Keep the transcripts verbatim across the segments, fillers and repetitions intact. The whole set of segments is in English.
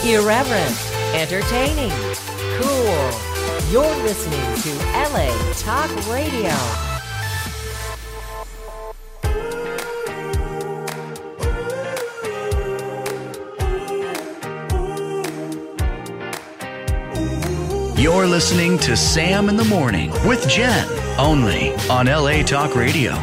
Irreverent, entertaining, cool. You're listening to L A Talk Radio. You're listening to Sam in the Morning with Jen, only on L A Talk Radio.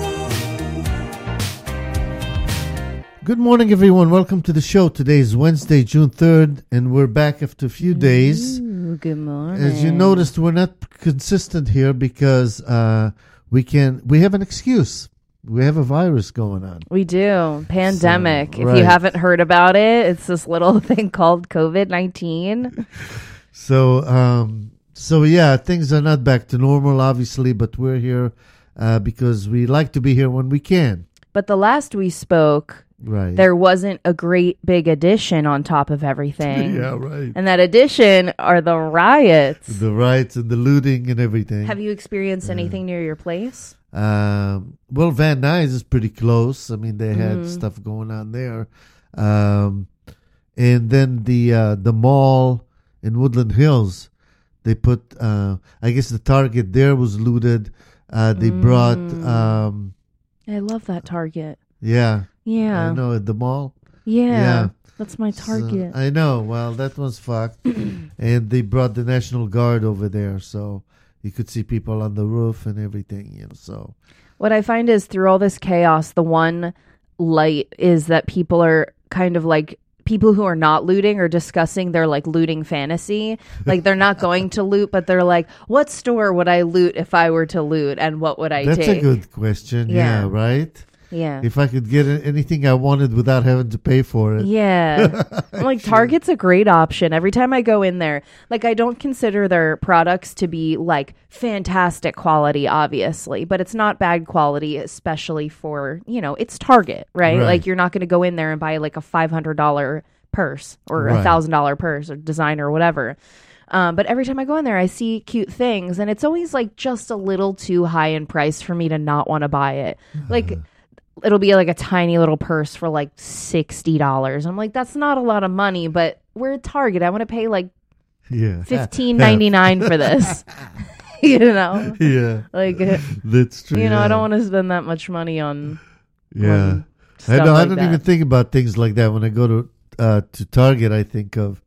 Good morning, everyone. Welcome to the show. Today is Wednesday, June third, and we're back after a few days. Ooh, good morning. As you noticed, we're not consistent here because uh, we can. We have an excuse. We have a virus going on. We do. Pandemic. So, if right. you haven't heard about it, it's this little thing called COVID nineteen. So, um, so yeah, things are not back to normal, obviously, but we're here uh, because we like to be here when we can. But the last we spoke, right, there wasn't a great big addition on top of everything. Yeah, right. And that addition are the riots. The riots and the looting and everything. Have you experienced anything near your place? Um, well, Van Nuys is pretty close. I mean, they had Mhm. stuff going on there. Um, and then the uh, the mall in Woodland Hills, they put, uh, I guess the Target there was looted. Uh, they Mm. brought, um, I love that Target. yeah, Yeah. I know, at the mall. Yeah. Yeah. That's my Target. So, I know. Well, that one's fucked. And they brought the National Guard over there, so you could see people on the roof and everything. You know, so What I find is through all this chaos, the one light is that people are kind of like people who are not looting are discussing their like looting fantasy. Like they're not going to loot, but they're like, what store would I loot if I were to loot, and what would I that's take? a good question. Yeah, Yeah. right? Yeah. If I could get anything I wanted without having to pay for it. Yeah. I'm like, Target's a great option. Every time I go in there, like, I don't consider their products to be like fantastic quality, obviously, but it's not bad quality, especially for, you know, it's Target, right? Right. Like, you're not going to go in there and buy like a five hundred dollars purse or a Right. one thousand dollars purse or designer or whatever. Um, but every time I go in there, I see cute things, and it's always like just a little too high in price for me to not want to buy it. Like, it'll be like a tiny little purse for like sixty dollars. I'm like, that's not a lot of money, but we're at Target. I want to pay like Yeah. fifteen ninety-nine for this. You know? Yeah. Like, uh, That's true. you know, yeah. I don't want to spend that much money on, Yeah. on I stuff know. I like don't that. even think about things like that when I go to uh, to Target. I think of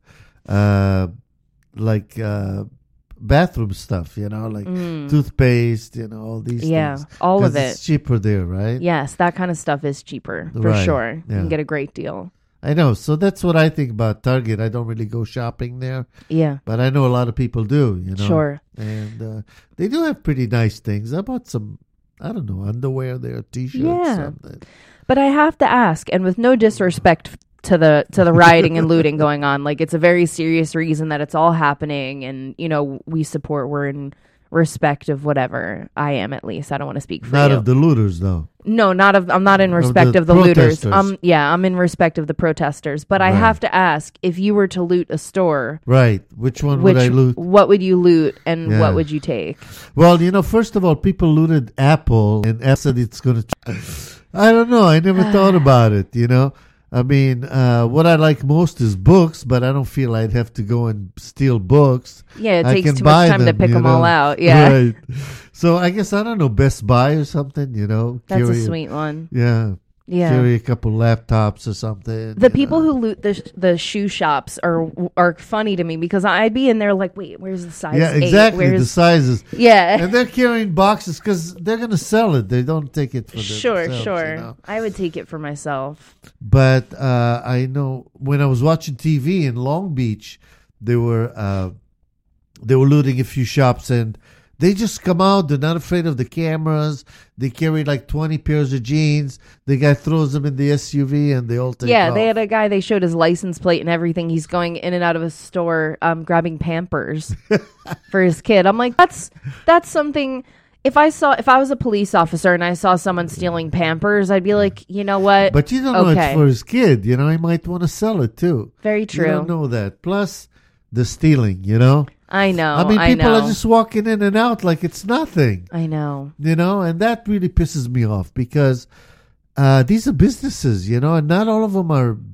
uh, like uh, bathroom stuff. You know, like Mm. toothpaste. You know, all these. Yeah, things. all 'Cause of it. It's cheaper there, right? Yes, that kind of stuff is cheaper for Right, sure. You yeah. can get a great deal. I know. So that's what I think about Target. I don't really go shopping there, Yeah, but I know a lot of people do. You know, sure. and uh, they do have pretty nice things. I bought some, I don't know, underwear there, t-shirts, Yeah. something. But I have to ask, and with no disrespect to the to the rioting and looting going on, like, it's a very serious reason that it's all happening, and you know, we support. We're in respect of whatever. I am, at least. I don't want to speak for Not you. of the looters, though. No, not of. I'm not in respect the of the, looters. protesters. Um, yeah, I'm in respect of the protesters. But I Right. have to ask, if you were to loot a store, Right. Which one which would I loot? what would you loot, and Yeah. what would you take? Well, you know, first of all, people looted Apple and Apple said it's going to... I don't know. I never thought about it, you know. I mean, uh, what I like most is books, but I don't feel I'd have to go and steal books. Yeah, it I takes can too buy much time to them, pick you them all know. out. Yeah, Right. So I guess, I don't know, Best Buy or something, you know. that's a carry- sweet one. Yeah. Yeah. Carry a couple laptops or something. The you people know. who loot the the shoe shops are are funny to me, because I'd be in there like, wait, where's the size? Yeah, eight? exactly. The Where's sizes. yeah? And they're carrying boxes because they're going to sell it. They don't take it for Sure, themselves. sure. You know? I would take it for myself. But uh, I know when I was watching T V in Long Beach, they were uh, they were looting a few shops, and they just come out. They're not afraid of the cameras. They carry like twenty pairs of jeans. The guy throws them in the S U V, and they all take Yeah, off. they had a guy. They showed his license plate and everything. He's going in and out of a store, um, grabbing Pampers for his kid. I'm like, that's that's something. If I saw, if I was a police officer and I saw someone stealing Pampers, I'd be like, you know what? But you don't know Okay. it's for his kid. You know, he might want to sell it too. Very You true. don't know that. Plus, the stealing. You know. I know. I mean, people know. are just walking in and out like it's nothing. I know. You know, and that really pisses me off because uh, these are businesses, you know, and not all of them are big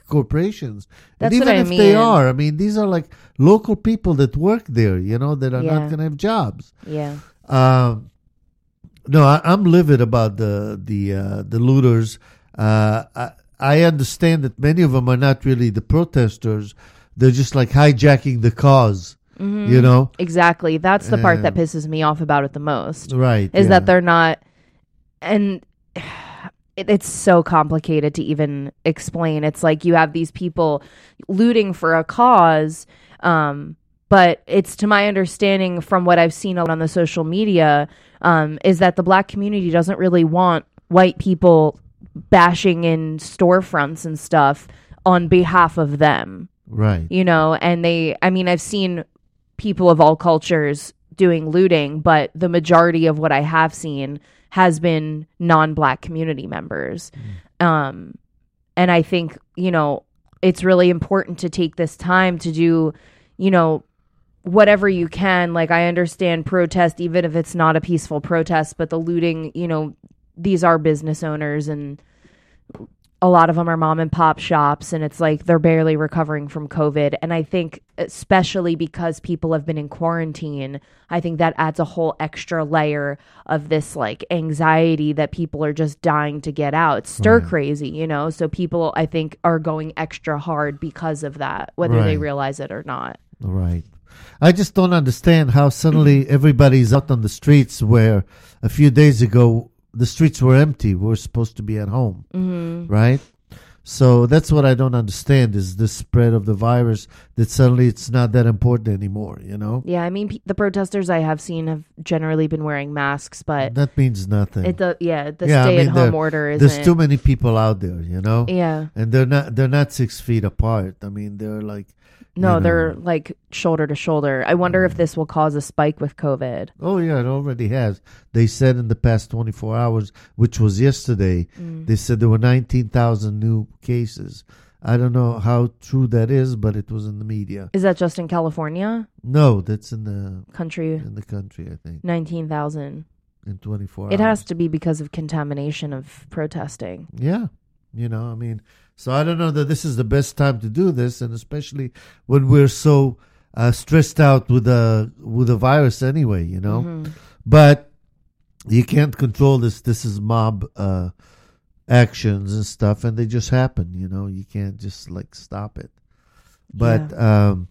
corporations. That's and even what I if they mean. are, I mean, these are like local people that work there, you know, that are Yeah. not going to have jobs. Yeah. Um, no, I, I'm livid about the the uh, the looters. Uh, I, I understand that many of them are not really the protesters; they're just like hijacking the cause. Mm-hmm. You know, Exactly. That's the part that Um, pisses me off about it the most. right? Is yeah. that they're not, and it, it's so complicated to even explain. It's like you have these people looting for a cause, um, but it's, to my understanding from what I've seen on the social media, um, is that the black community doesn't really want white people bashing in storefronts and stuff on behalf of them, right? you know? And they, I mean, I've seen people of all cultures doing looting, but the majority of what I have seen has been non-black community members. Mm. Um, and I think, you know, it's really important to take this time to do, you know, whatever you can. Like, I understand protest, even if it's not a peaceful protest, but the looting, you know, these are business owners, and a lot of them are mom and pop shops, and it's like they're barely recovering from COVID. And I think especially because people have been in quarantine, I think that adds a whole extra layer of this like anxiety that people are just dying to get out. It's stir Right. crazy, you know? So people, I think, are going extra hard because of that, whether they Right. realize it or not. Right. I just don't understand how suddenly everybody's out on the streets where a few days ago the streets were empty. We were supposed to be at home, Mm-hmm. right? So that's what I don't understand is the spread of the virus, that suddenly it's not that important anymore, you know? Yeah, I mean, pe- the protesters I have seen have generally been wearing masks, but That means nothing. it the yeah, the Yeah, I mean, stay-at-home there- order isn't. There's too many people out there, you know? Yeah. And they're not they're not six feet apart. I mean, they're like No, you they're know. like shoulder to shoulder. I wonder if this will cause a spike with COVID. Oh yeah, it already has. They said in the past twenty-four hours, which was yesterday, Mm. they said there were nineteen thousand new cases. I don't know how true that is, but it was in the media. Is that just in California? No, that's in the Country in the country, I think, nineteen thousand. in twenty-four It hours. has to be because of contamination of protesting. Yeah. You know, I mean, so I don't know that this is the best time to do this, and especially when we're so uh, stressed out with the with the virus anyway, you know. Mhm. But you can't control this. This is mob uh, actions and stuff, and they just happen, you know. You can't just like stop it. But um,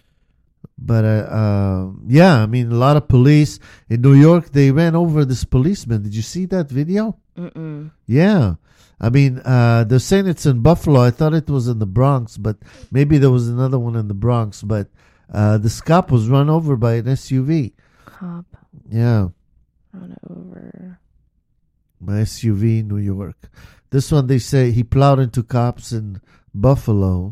but uh, uh, yeah, I mean, a lot of police in New York, they ran over this policeman. Did you see that video? Mm-mm. Yeah. I mean, uh, they're saying it's in Buffalo. I thought it was in the Bronx, but maybe there was another one in the Bronx. But uh, this cop was run over by an S U V. Cop Yeah, run over. by S U V in New York. This one, they say he plowed into cops in Buffalo.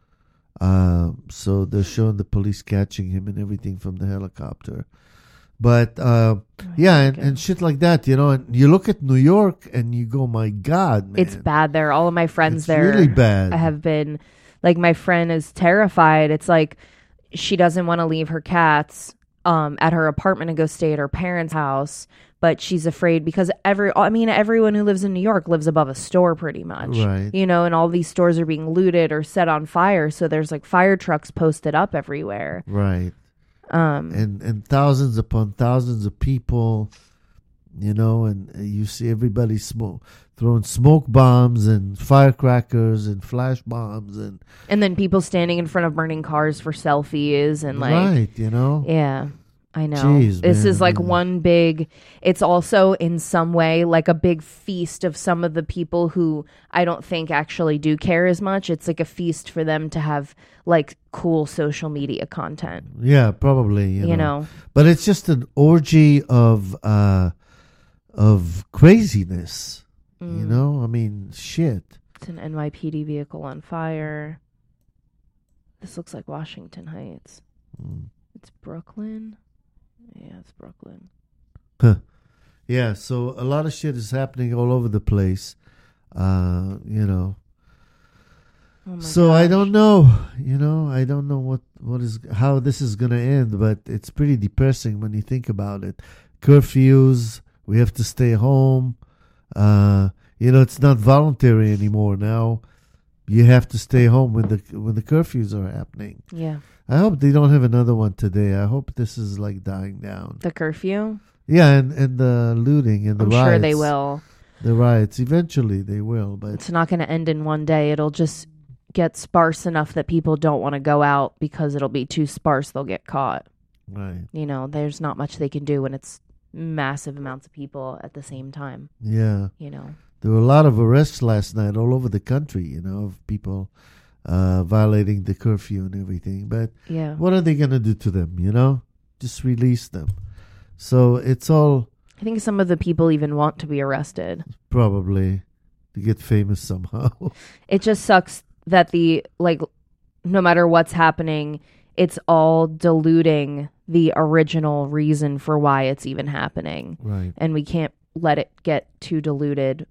Uh, so they're showing the police catching him and everything from the helicopter. But uh, yeah, and, and shit like that, you know. And you look at New York and you go, my God, man. It's bad there. All of my friends It's there really bad. have been, like, my friend is terrified. It's like she doesn't want to leave her cats um, at her apartment and go stay at her parents' house, but she's afraid because every, I mean, everyone who lives in New York lives above a store pretty much, Right. you know, and all these stores are being looted or set on fire. So there's like fire trucks posted up everywhere. Right. Um, and and thousands upon thousands of people, you know, and you see everybody smoke, throwing smoke bombs and firecrackers and flash bombs and and then people standing in front of burning cars for selfies and like, right, you know, yeah, I know. Jeez, this man, is like I mean- one big, it's also in some way like a big feast of some of the people who I don't think actually do care as much. It's like a feast for them to have like cool social media content, yeah, probably, you, you know. know? But it's just an orgy of uh of craziness, you Mm. know. I mean, shit. It's an N Y P D vehicle on fire. This looks like Washington Heights. Mm. It's Brooklyn. Yeah, it's Brooklyn. Huh. Yeah, so a lot of shit is happening all over the place, uh, you know. Oh my So I gosh. don't know, you know, I don't know what, what is how this is gonna end, but it's pretty depressing when you think about it. Curfews, we have to stay home. Uh, you know, it's not voluntary anymore now. you have to stay home when the when the curfews are happening. Yeah. I hope they don't have another one today. I hope this is like dying down. The curfew? Yeah, and, and the looting and the I'm riots. sure they will. The riots. Eventually they will, but It's not going to end in one day. It'll just get sparse enough that people don't want to go out because it'll be too sparse. They'll get caught. right. You know, there's not much they can do when it's massive amounts of people at the same time, Yeah. you know. There were a lot of arrests last night all over the country, you know, of people uh, violating the curfew and everything. But Yeah. what are they going to do to them, you know? Just release them. So it's all I think some of the people even want to be arrested. probably to get famous somehow. It just sucks that the, like, no matter what's happening, it's all diluting the original reason for why it's even happening. Right. And we can't let it get too diluted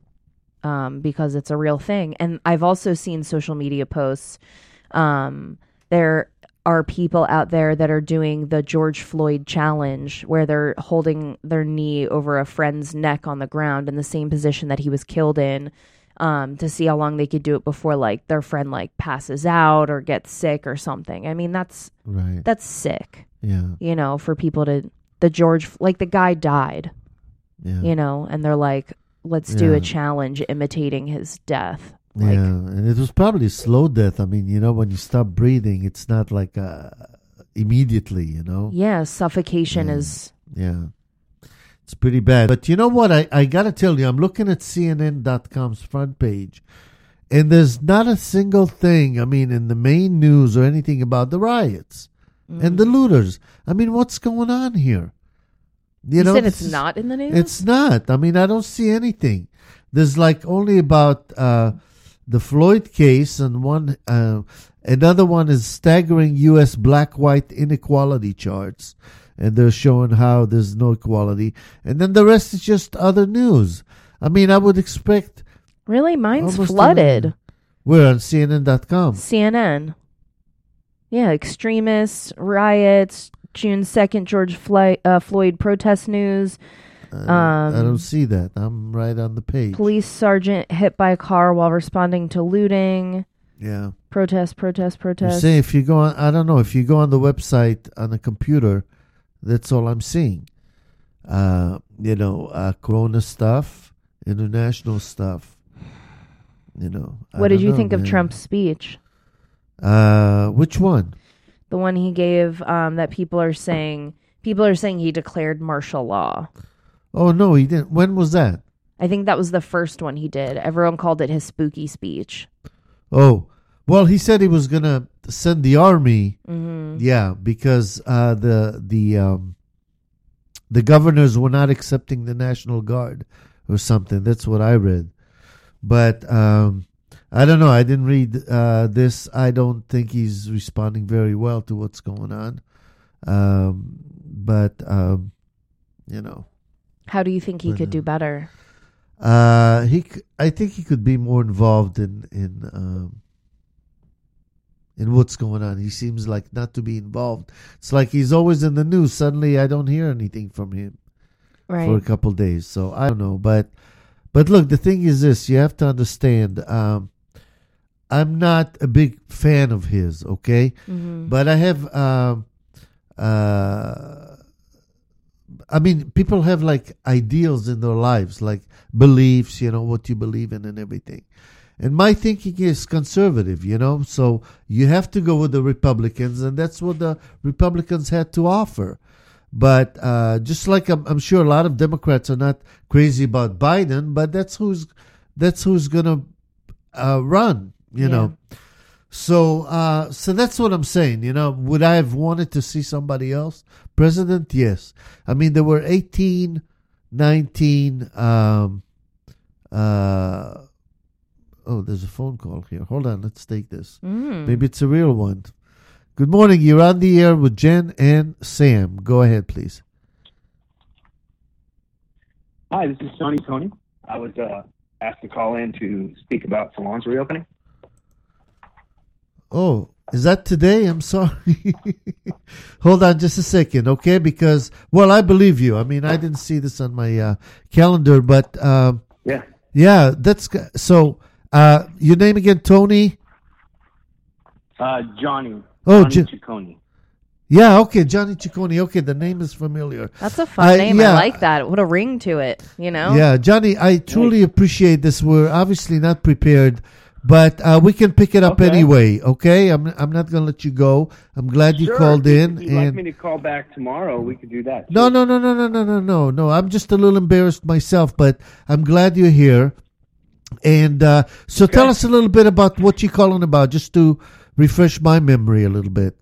um, because it's a real thing. And I've also seen social media posts. Um, there are people out there that are doing the George Floyd challenge where they're holding their knee over a friend's neck on the ground in the same position that he was killed in, um, to see how long they could do it before like their friend like passes out or gets sick or something. I mean, that's Right. that's sick, Yeah. you know, for people to the George, like the guy died, Yeah. you know, and they're like, let's do Yeah. a challenge imitating his death. Like, yeah. And it was probably slow death. I mean, you know, when you stop breathing, it's not like uh, immediately, you know? yeah, suffocation Yeah. is, Yeah. It's pretty bad. But you know what? I, I got to tell you, I'm looking at C N N dot com's front page, and there's not a single thing, I mean, in the main news or anything about the riots and the looters. I mean, what's going on here? you, know, said this it's is- not in the news? It's not. I mean, I don't see anything. There's like only about uh, the Floyd case, and one uh, another one is staggering U S black-white inequality charts, and they're showing how there's no equality, and then the rest is just other news. I mean, I would expect Really? Mine's almost flooded. everything. We're on C N N dot com. C N N. Yeah, extremists, riots, June second, George Floyd, uh, Floyd protest news. Uh, Um, I don't see that. I'm right on the page. Police sergeant hit by a car while responding to looting. Yeah. Protest, protest, You protest. say if you go on, I don't know, if you go on the website on a computer, that's all I'm seeing. Uh, you know, uh, Corona stuff, international stuff. You know. I What did don't you know, think of man. Trump's speech? Uh, which one? The one he gave um, that people are saying people are saying he declared martial law. Oh no, he didn't. When was that? I think that was the first one he did. Everyone called it his spooky speech. Oh, well, he said he was gonna send the army. Mm-hmm. Yeah, because uh, the the um, the governors were not accepting the National Guard or something. That's what I read. But um, I don't know. I didn't read uh, this. I don't think he's responding very well to what's going on. Um, but um, you know, How do you think he But, could uh, do better? uh, he. c- I think he could be more involved in in um, in what's going on. He seems like not to be involved. It's like he's always in the news. Suddenly, I don't hear anything from him for a Right. couple days. So I don't know, but but look, the thing is this: you have to understand. Um, I'm not a big fan of his, okay, Mm-hmm. but I have. Um, uh, I mean, people have like ideals in their lives, like beliefs, you know, what you believe in and everything. And my thinking is conservative, you know, so you have to go with the Republicans, and that's what the Republicans had to offer. But uh, just like I'm, I'm sure a lot of Democrats are not crazy about Biden, but that's who's that's who's gonna uh, run, you Yeah. know. So, uh, so that's what I'm saying. You know, would I have wanted to see somebody else president? Yes. I mean, there were eighteen, nineteen. Um, uh, oh, there's a phone call here. Hold on, let's take this. Mm. Maybe it's a real one. Good morning. You're on the air with Jen and Sam. Go ahead, please. Hi, this is Sonny Tony. I was uh, asked to call in to speak about salons reopening. Oh, is that today? I'm sorry. Hold on just a second, okay? Because, well, I believe you. I mean, I didn't see this on my uh, calendar, but um, Yeah. yeah, that's g- so. Uh, your name again, Tony? Uh, Johnny. Oh, Johnny J- Ciccone. Yeah, okay, Johnny Ciccone. Okay, the name is familiar. That's a fun I- name. yeah. I like that. What a ring to it, you know? Yeah, Johnny, I truly appreciate this. We're obviously not prepared, but uh, we can pick it up Okay. anyway. Okay, I'm I'm not gonna let you go. I'm glad you Sure, called if, in. If you'd like and me to call back tomorrow, we could do that. no, too. no, no, no, no, no, no, no, no. I'm just a little embarrassed myself, but I'm glad you're here. And uh, so, tell us a little bit about what you're calling about, just to refresh my memory a little bit.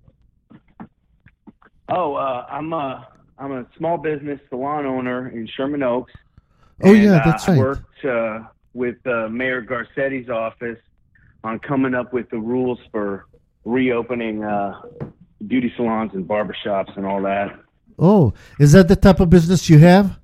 Oh, uh, I'm a I'm a small business salon owner in Sherman Oaks. Oh, and, yeah, uh, that's right. I worked uh, with uh, Mayor Garcetti's office on coming up with the rules for reopening uh, beauty salons and barbershops and all that. Oh, is that the type of business you have?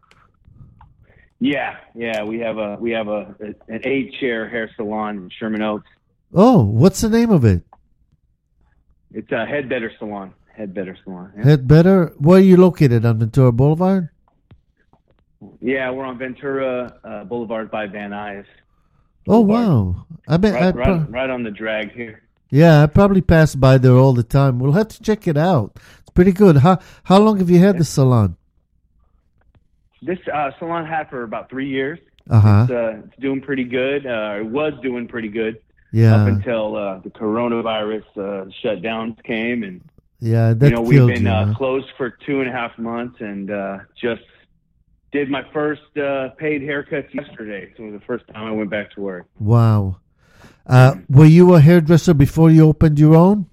Yeah, yeah, we have a we have a, a an eight chair hair salon in Sherman Oaks. Oh, what's the name of it? It's a Head Better Salon. Head Better Salon. Yeah. Head Better. Where are you located, on Ventura Boulevard? Yeah, we're on Ventura uh, Boulevard by Van Nuys. Oh, Boulevard. wow. I bet. I Right, pro- right, right on the drag here. Yeah, I probably pass by there all the time. We'll have to check it out. It's pretty good. How how long have you had the salon? This uh, salon had for about three years. Uh huh. It's, uh, it's doing pretty good. Uh, it was doing pretty good up Yeah, until uh, the coronavirus uh, shutdowns came, and yeah. That you know we've killed been you. uh, huh? closed for two and a half months, and uh, just did my first uh, paid haircuts yesterday. So it was the first time I went back to work. Wow. Uh, were you a hairdresser before you opened your own?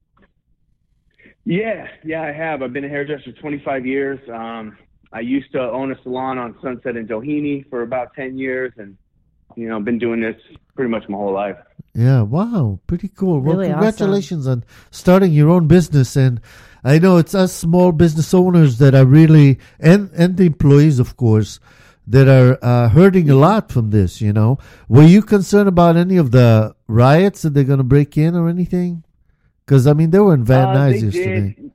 Yeah, yeah, I have. I've been a hairdresser twenty-five years. Um, I used to own a salon on Sunset and Doheny for about ten years, and you know, I've been doing this pretty much my whole life. Yeah, wow, pretty cool. Well, Really congratulations on starting your own business. And I know it's us small business owners that are really, and, and the employees, of course, that are uh, hurting a lot from this, you know. Were you concerned about any of the riots that they're going to break in or anything? Because, I mean, they were in Van Uh, Nuys they yesterday. did.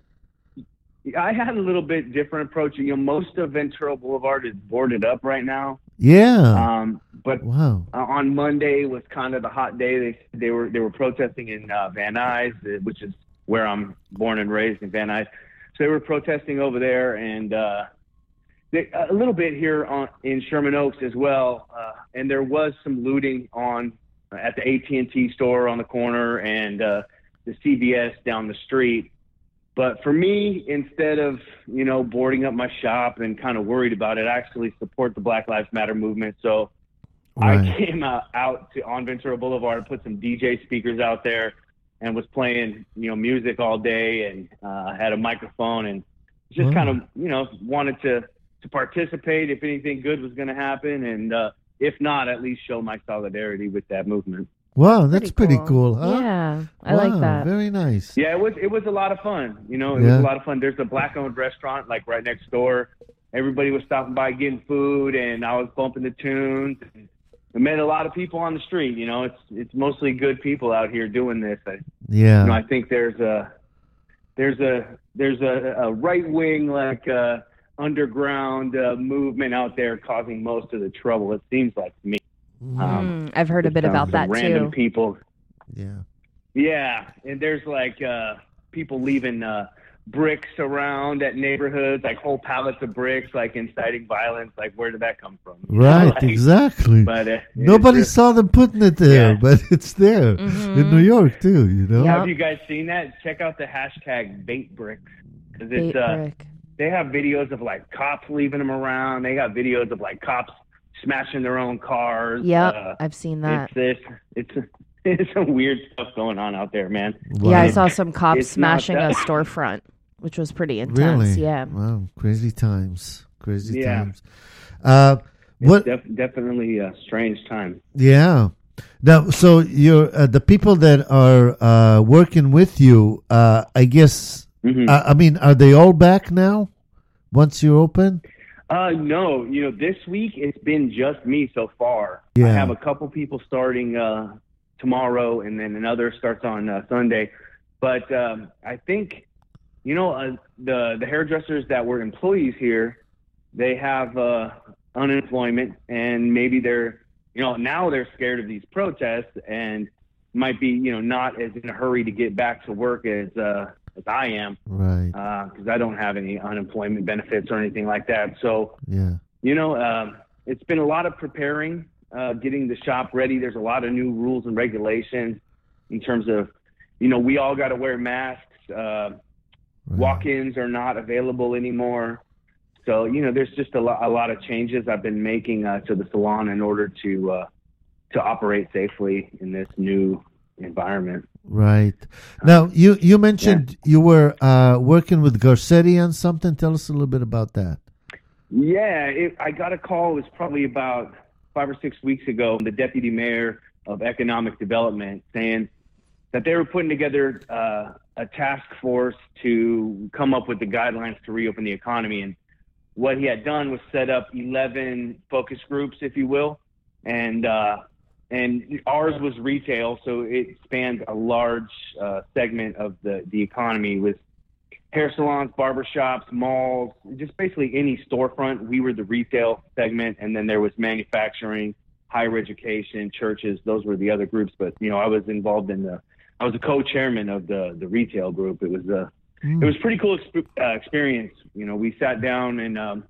I had a little bit different approach. You know, most of Ventura Boulevard is boarded up right now. Yeah. Um, but Wow. uh, on Monday was kind of the hot day. They they were they were protesting in uh, Van Nuys, uh, which is where I'm born and raised in Van Nuys. So they were protesting over there, and uh, they, a little bit here on in Sherman Oaks as well. Uh, and there was some looting on uh, at the A T and T store on the corner and uh, the C V S down the street. But for me, instead of, you know, boarding up my shop and kind of worried about it, I actually support the Black Lives Matter movement. So Right. I came out, out to on Ventura Boulevard, put some D J speakers out there and was playing, you know, music all day, and uh, had a microphone, and just Wow. kind of, you know, wanted to, to participate if anything good was going to happen. And uh, if not, at least show my solidarity with that movement. Wow, that's pretty cool, huh? Yeah, I Wow, like that. Very nice. Yeah, it was it was a lot of fun. You know, it Yeah. was a lot of fun. There's a black owned restaurant like right next door. Everybody was stopping by getting food, and I was bumping the tunes. I met a lot of people on the street. You know, it's it's mostly good people out here doing this. I, Yeah. you know, I think there's a there's a there's a, a right wing like uh, underground uh, movement out there causing most of the trouble. It seems like to me. Um, Mm, I've heard a bit some- about some that random too. people. Yeah. Yeah, and there's like uh, people leaving uh, bricks around at neighborhoods, like whole pallets of bricks, like inciting violence. Like, where did that come from? You know, Right, like, exactly. But uh, Nobody it's- saw them putting it there, Yeah. but it's there Mhm. in New York too. You know. Yeah. Have you guys seen that? Check out the hashtag bait bricks, because Bait it's uh, brick. they have videos of like cops leaving them around. They got videos of like cops smashing their own cars. Yep, Uh, I've seen that. it's this. It's it's some weird stuff going on out there, man. Yeah, I Wow. saw some cops it's not smashing a that- storefront, which was pretty intense. Really? Yeah. Wow. Crazy times. Crazy Yeah. times. Uh, It's what? def- definitely a strange time. Yeah. Now, so you're uh, the people that are uh, working with you. Uh, I guess. Mhm. Uh, I mean, are they all back now? Once you're open. Uh, no, you know, this week it's been just me so far. Yeah. I have a couple people starting uh, tomorrow, and then another starts on uh, Sunday. But um, I think, you know, uh, the the hairdressers that were employees here, they have uh, unemployment, and maybe they're, you know, now they're scared of these protests, and might be, you know, not as in a hurry to get back to work as uh, as I am, Right. because I don't have any unemployment benefits or anything like that. So, Yeah. you know, um, it's been a lot of preparing, uh, getting the shop ready. There's a lot of new rules and regulations in terms of, you know, we all got to wear masks. Uh, Right. Walk-ins are not available anymore. So, you know, there's just a lot, a lot of changes I've been making uh, to the salon in order to uh, to operate safely in this new environment. Right. Now, you, you mentioned you were uh, working with Garcetti on something. Tell us a little bit about that. Yeah, it, I got a call. It was probably about five or six weeks ago. The deputy mayor of economic development saying that they were putting together uh, a task force to come up with the guidelines to reopen the economy. And what he had done was set up eleven focus groups, if you will. And uh, and ours was retail, so it spanned a large uh, segment of the, the economy with hair salons, barbershops, malls, just basically any storefront. We were the retail segment, and then there was manufacturing, higher education, churches. Those were the other groups. But, you know, I was involved in the, I was the co-chairman of the, the retail group. It was a, Mm. it was a pretty cool exp- uh, experience. You know, we sat down and um,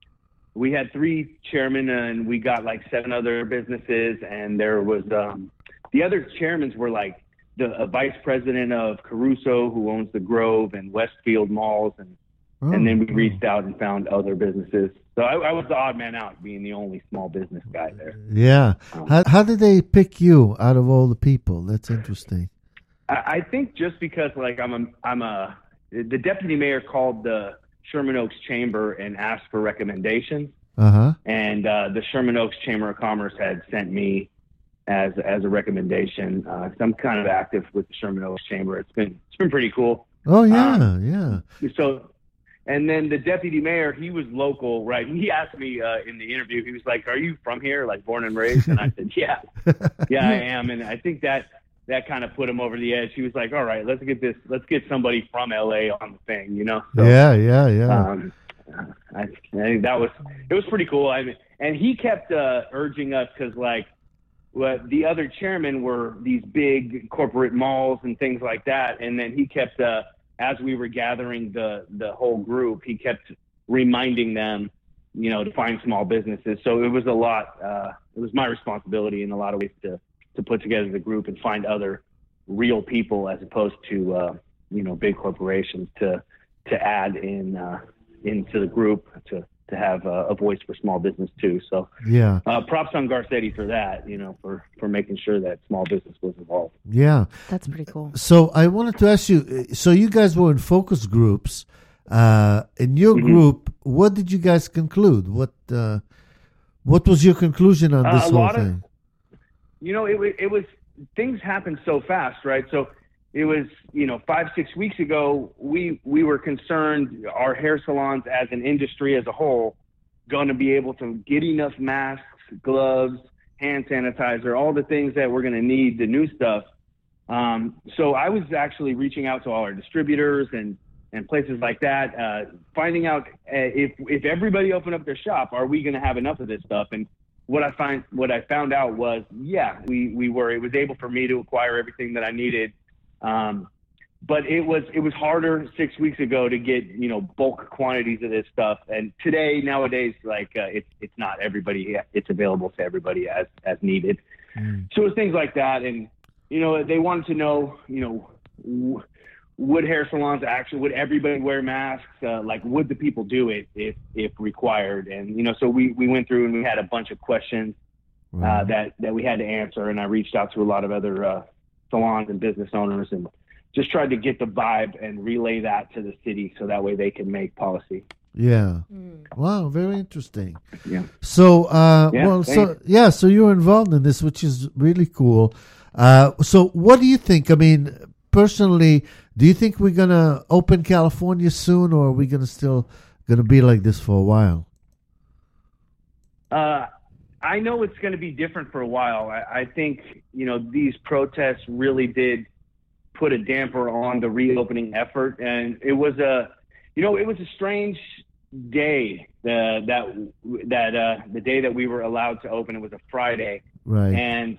we had three chairmen and we got like seven other businesses. And there was, um, the other chairmen were like, the uh, vice president of Caruso, who owns the Grove and Westfield malls, and Oh, and then we oh. reached out and found other businesses. So I, I was the odd man out, being the only small business guy there. Yeah. Um, How, how did they pick you out of all the people? That's interesting. I, I think just because like I'm a I'm a the deputy mayor called the Sherman Oaks Chamber and asked for recommendations, Uh-huh. and uh, the Sherman Oaks Chamber of Commerce had sent me as as a recommendation. Uh, so I'm kind of active with the Sherman Oaks Chamber. It's been it's been pretty cool. Oh, yeah, Um, yeah. So, and then the deputy mayor, he was local, right? He asked me uh, in the interview, he was like, "Are you from here, like born and raised?" And I said, "Yeah, yeah, I am." And I think that that kind of put him over the edge. He was like, "All right, let's get this, let's get somebody from L A on the thing," you know? So, yeah, yeah, yeah. Um, I, I think that was it was pretty cool. I mean, and he kept uh, urging us because like. What the other chairmen were these big corporate malls and things like that, and then he kept, uh, as we were gathering the the whole group, he kept reminding them, you know, to find small businesses. So it was a lot. Uh, it was my responsibility in a lot of ways to to put together the group and find other real people as opposed to uh, you know big corporations to to add in uh, into the group to. to have uh, a voice for small business too. So Yeah, uh, props on Garcetti for that, you know, for, for making sure that small business was involved. yeah. That's pretty cool. So I wanted to ask you, so you guys were in focus groups. Uh, in your Mhm. group, what did you guys conclude? What uh, what was your conclusion on Uh, this a whole lot of- thing? You know, it, wa- it was, things happened so fast, right? So it was, you know, five, six weeks ago, we, we were concerned our hair salons as an industry as a whole going to be able to get enough masks, gloves, hand sanitizer, all the things that we're going to need, the new stuff. Um, so I was actually reaching out to all our distributors and, and places like that, uh, finding out uh, if, if everybody opened up their shop, are we going to have enough of this stuff? And what I find, what I found out was, yeah, we, we were, it was able for me to acquire everything that I needed. Um, but it was it was harder six weeks ago to get you know bulk quantities of this stuff, and today nowadays like uh, it's it's not everybody it's available to everybody as as needed. Mm. So it's things like that, and you know they wanted to know you know w- would hair salons actually would everybody wear masks? Uh, like would the people do it if if required? And you know so we we went through and we had a bunch of questions uh, Right. that that we had to answer, and I reached out to a lot of other. Uh, salons and business owners and just tried to get the vibe and relay that to the city so that way they can make policy. Yeah. Mm. Wow, very interesting. Yeah. So, uh, Yeah, well, so thanks. yeah, so you're involved in this, which is really cool. Uh, so, what do you think? I mean, personally, do you think we're gonna open California soon, or are we gonna still gonna be like this for a while? Uh, I know it's going to be different for a while. I, I think, you know, these protests really did put a damper on the reopening effort. And it was a, you know, it was a strange day, uh, that, that, uh, the day that we were allowed to open, it was a Friday. Right. And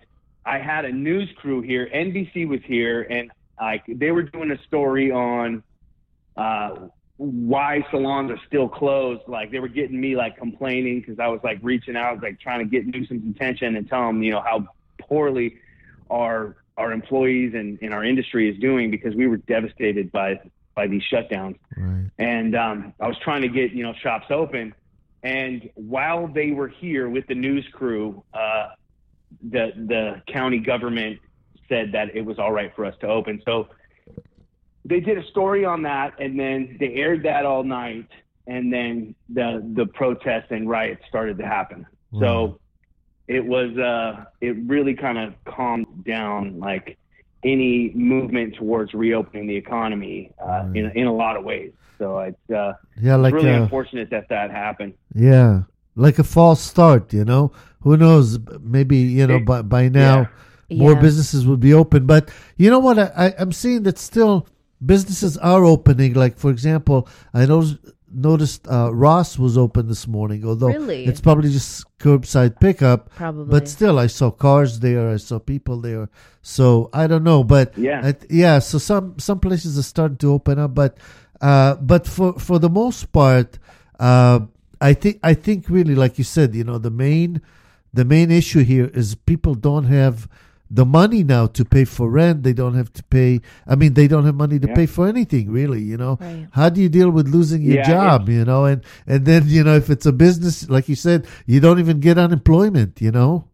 I had a news crew here. N B C was here, and like they were doing a story on uh, why salons are still closed. Like they were getting me like complaining because I was like reaching out, like trying to get Newsom's attention and tell him, you know, how poorly our our employees and, and our industry is doing because we were devastated by by these shutdowns. Right. And um, I was trying to get, you know, shops open. And while they were here with the news crew, uh, the the county government said that it was all right for us to open. So they did a story on that, and then they aired that all night, and then the the protests and riots started to happen. Wow. So it was uh, it really kind of calmed down like any movement towards reopening the economy uh, Right. in in a lot of ways. So it's uh, Yeah, like really a, unfortunate that that happened. yeah, like a false start. You know, who knows? Maybe you know It- by by now yeah. more Yeah. businesses will be open. But you know what? I, I I'm seeing that still businesses are opening. Like for example, I noticed noticed uh, Ross was open this morning. Although Really? it's probably just curbside pickup. Probably. But still, I saw cars there. I saw people there. So I don't know, but Yeah. I, yeah. So some some places are starting to open up, but uh, but for for the most part, uh, I think I think really, like you said, you know, the main the main issue here is people don't have the money now to pay for rent. They don't have to pay. I mean, they don't have money to Yeah. pay for anything, really. You know, Right. how do you deal with losing your Yeah, job? You know, and and then you know if it's a business, like you said, you don't even get unemployment. You know.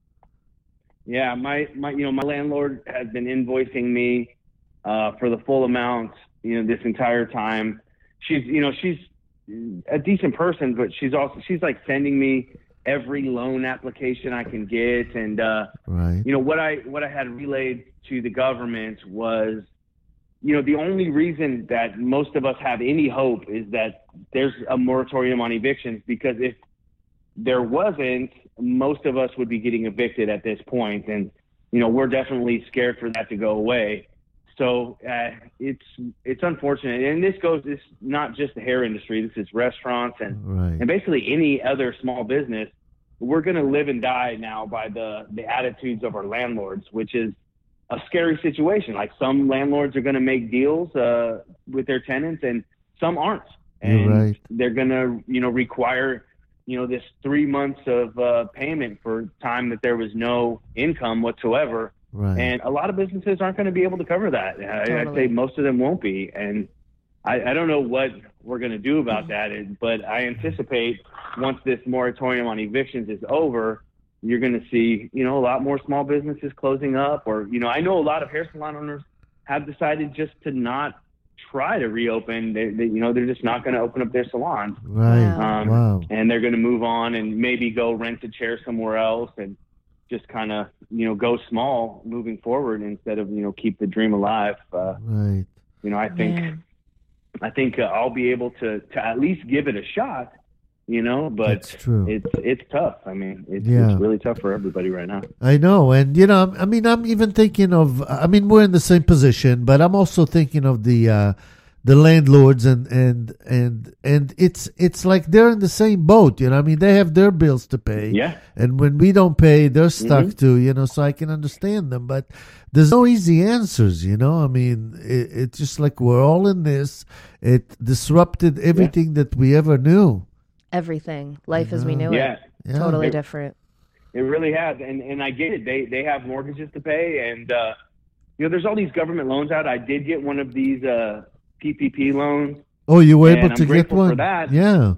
Yeah, my, my you know my landlord has been invoicing me uh, for the full amount, you know, this entire time. She's you know she's a decent person, but she's also she's like sending me every loan application I can get, and uh, Right. you know what I what I had relayed to the government was, you know, the only reason that most of us have any hope is that there's a moratorium on evictions, because if there wasn't, most of us would be getting evicted at this point, and you know we're definitely scared for that to go away. So uh, it's it's unfortunate, and this goes. It's not just the hair industry. This is restaurants and Right. and basically any other small business. We're going to live and die now by the the attitudes of our landlords, which is a scary situation. Like some landlords are going to make deals uh, with their tenants, and some aren't, and You're right. they're going to you know require you know this three months of uh, payment for time that there was no income whatsoever. Right. And a lot of businesses aren't going to be able to cover that. I, I'd Totally. say most of them won't be. And I, I don't know what we're going to do about that, but I anticipate once this moratorium on evictions is over, you're going to see, you know, a lot more small businesses closing up. Or, you know, I know a lot of hair salon owners have decided just to not try to reopen. They, they you know, they're just not going to open up their salons. Right. Wow. Um, Wow. And they're going to move on and maybe go rent a chair somewhere else and just kind of, you know, go small moving forward instead of, you know, keep the dream alive. Uh, Right. you know, I think, Man. I think uh, I'll be able to, to at least give it a shot, you know, but That's true. it's, it's tough. I mean, it's, Yeah. it's really tough for everybody right now. I know, and you know, I'm- I mean, I'm even thinking of. I mean, we're in the same position, but I'm also thinking of the uh, the landlords, and and and and it's it's like they're in the same boat. You know, I mean, they have their bills to pay, Yeah. and when we don't pay, they're stuck Mhm. too. You know, so I can understand them, but there's no easy answers. You know, I mean, it, it's just like we're all in this. It disrupted everything that we ever knew. Everything. Life as we knew Yeah. it. Yeah. Totally It- different. It really has, and and I get it. They they have mortgages to pay, and uh, you know, there's all these government loans out. I did get one of these uh, P P P loans, Oh, you were And able I'm to get grateful for one? that. Yeah.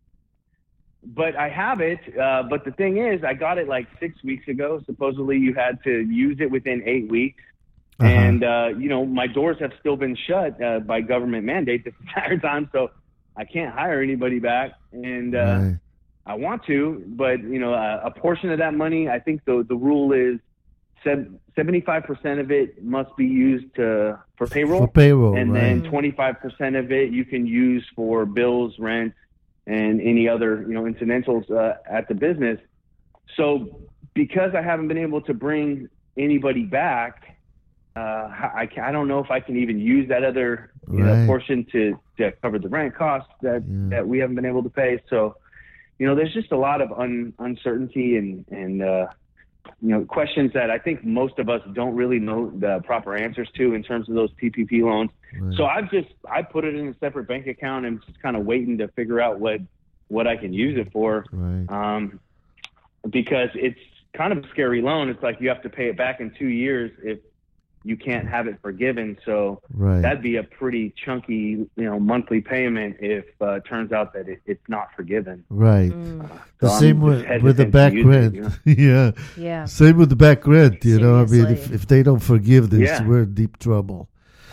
but I have it. Uh, but the thing is, I got it like six weeks ago. Supposedly, you had to use it within eight weeks. Uh-huh. And, uh, you know, my doors have still been shut uh, by government mandate this entire time. So I can't hire anybody back. And uh, Right. I want to, but, you know, a, a portion of that money, I think the, the rule is seventy-five percent of it must be used to, for payroll. For payroll, and right. then twenty-five percent of it you can use for bills, rent, and any other, you know, incidentals uh, at the business. So because I haven't been able to bring anybody back, uh, I, I don't know if I can even use that other you Right. know, portion to, to cover the rent costs that, Yeah. that we haven't been able to pay. So, you know, there's just a lot of un, uncertainty and, and uh, you know, questions that I think most of us don't really know the proper answers to in terms of those P P P loans. Right. So I've just, I put it in a separate bank account and just kind of waiting to figure out what, what I can use it for. Right. Um, because it's kind of a scary loan. It's like you have to pay it back in two years if you can't have it forgiven. So Right. that'd be a pretty chunky, you know, monthly payment if uh, it turns out that it, it's not forgiven. Right. Mm. The So I'm same just with, with the hesitant to back use it, rent. you know? yeah. Yeah. Same with the back rent. You know, I mean, if, Seriously. if they don't forgive this, Yeah. we're in deep trouble.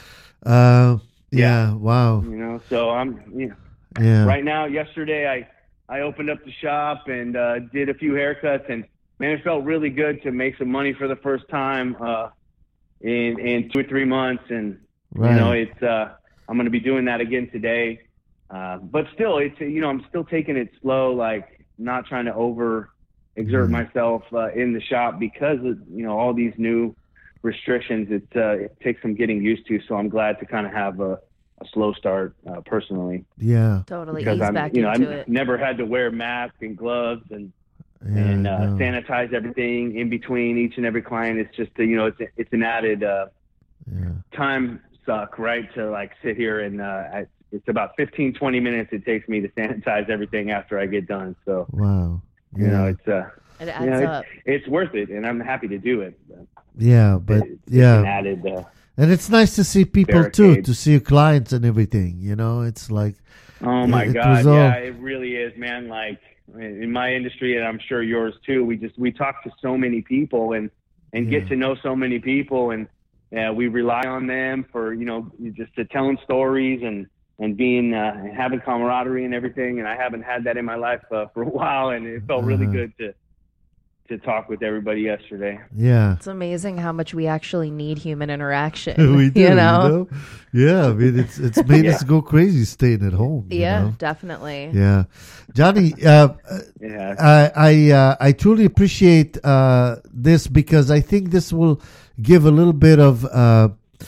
Uh, yeah. Yeah. Wow. You know, so I'm, you know, Yeah. right now, yesterday, I, I opened up the shop and uh, did a few haircuts, and man, it felt really good to make some money for the first time uh, in in two or three months. And Right. you know, it's uh, I'm going to be doing that again today. Uh, but still, it's you know, I'm still taking it slow, like not trying to over exert Mhm. myself uh, in the shop because of you know all these new restrictions. It uh, it takes some getting used to. So I'm glad to kind of have a, a slow start uh, personally. Yeah. Totally Because ease I'm, back you know, into I've it. never had to wear masks and gloves and Yeah. and uh, no. sanitize everything in between each and every client. It's just uh, you know, it's it's an added uh, Yeah. time suck, right? To like sit here and uh, I, it's about fifteen, twenty minutes it takes me to sanitize everything after I get done. So Wow. you know, Yeah. it's uh, It you adds know, up. it's, it's worth it, and I'm happy to do it. But Yeah. But it's, yeah. it's an added. Uh, And it's nice to see people too, barricade. to see your clients and everything. You know, it's like, Oh my It God! was all- Yeah, it really is, man. Like in my industry, and I'm sure yours too. We just we talk to so many people and and Yeah. get to know so many people, and uh, we rely on them for you know just to telling stories and and being uh, having camaraderie and everything. And I haven't had that in my life uh, for a while, and it felt really Uh-huh. good to to talk with everybody yesterday. yeah. It's amazing how much we actually need human interaction. we do, you know? Yeah, I mean, it's it's made us Yeah. go crazy staying at home. you Yeah, know? definitely. Yeah, Johnny, uh, Yeah. I I uh, I truly appreciate uh, this because I think this will give a little bit of uh,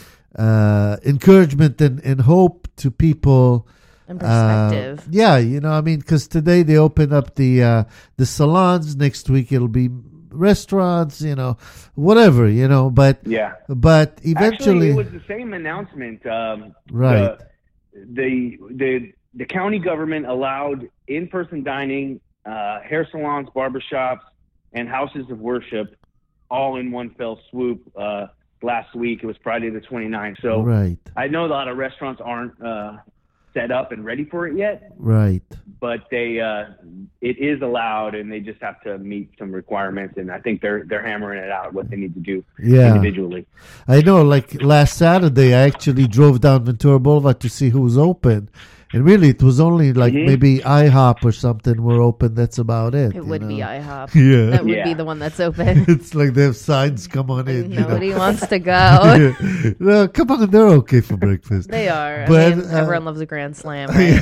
uh, encouragement and, and hope to people. And Uh, perspective. yeah, you know, I mean, because today they open up the uh, the salons. Next week it'll be restaurants. You know, whatever. You know, but Yeah. but eventually, Actually, it was the same announcement. Um, Right. The, the the the county government allowed in-person dining, uh, hair salons, barbershops, and houses of worship all in one fell swoop uh, last week. It was Friday the twenty-ninth. So right, I know a lot of restaurants aren't uh, set up and ready for it yet, right. but they uh, it is allowed, and they just have to meet some requirements. And I think they're they're hammering it out what they need to do Yeah. individually. I know, like last Saturday, I actually drove down Ventura Boulevard to see who was open. And really, it was only like Mhm. maybe IHOP or something were open. That's about it. It you would know? be IHOP. Yeah. That would be Yeah. the one that's open. It's like they have signs, come on in. And you know. nobody wants to go. Yeah. No, come on, they're okay for breakfast. They are. But, I mean, uh, everyone loves a Grand Slam, right?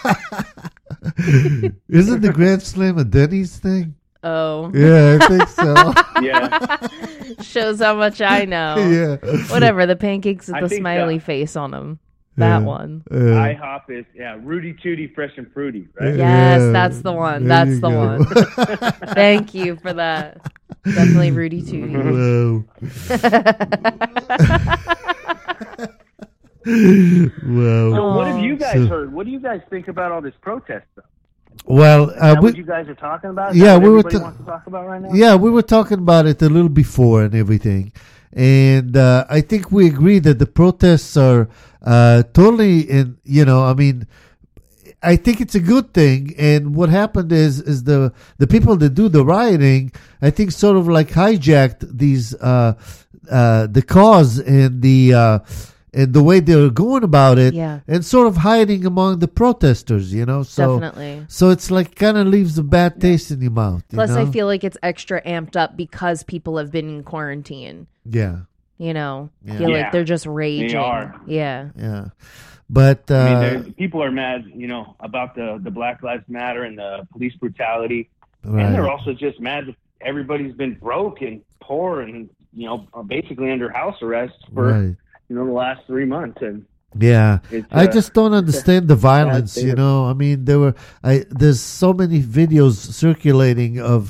Isn't the Grand Slam a Denny's thing? Oh. Yeah, I think so. Yeah. Shows how much I know. yeah. Whatever, the pancakes with I the think, smiley uh, face on them. That Yeah. one. Uh, IHOP is yeah, Rudy Tooty, fresh and fruity, right? Yes, yeah, that's the one. there That's you the go. one. Thank you for that. Definitely Rudy Tooty. Wow. So wow. what have you guys So- heard? What do you guys think about all this protest stuff? Well, Is uh, that we, what you guys are talking about? Is yeah, that what we were everybody ta- wants to talk about right now? yeah, we were talking about it a little before and everything. And uh, I think we agree that the protests are uh, totally in, you know, I mean, I think it's a good thing. And what happened is, is the, the people that do the rioting, I think sort of like hijacked these, uh, uh, the cause and the, uh, and the way they were going about it, Yeah. and sort of hiding among the protesters, you know. So, Definitely. so it's like kind of leaves a bad taste in your mouth. you Plus, know? I feel like it's extra amped up because people have been in quarantine. yeah, You know, Yeah. I feel Yeah. like they're just raging. are. Yeah. yeah. But I mean, uh, there- people are mad, you know, about the, the Black Lives Matter and the police brutality. right. And they're also just mad that everybody's been broke and poor and, you know, are basically under house arrest for, right. you know, the last three months. And Yeah, It's, I uh, just don't understand the violence. state You of- know, I mean, there were I there's so many videos circulating of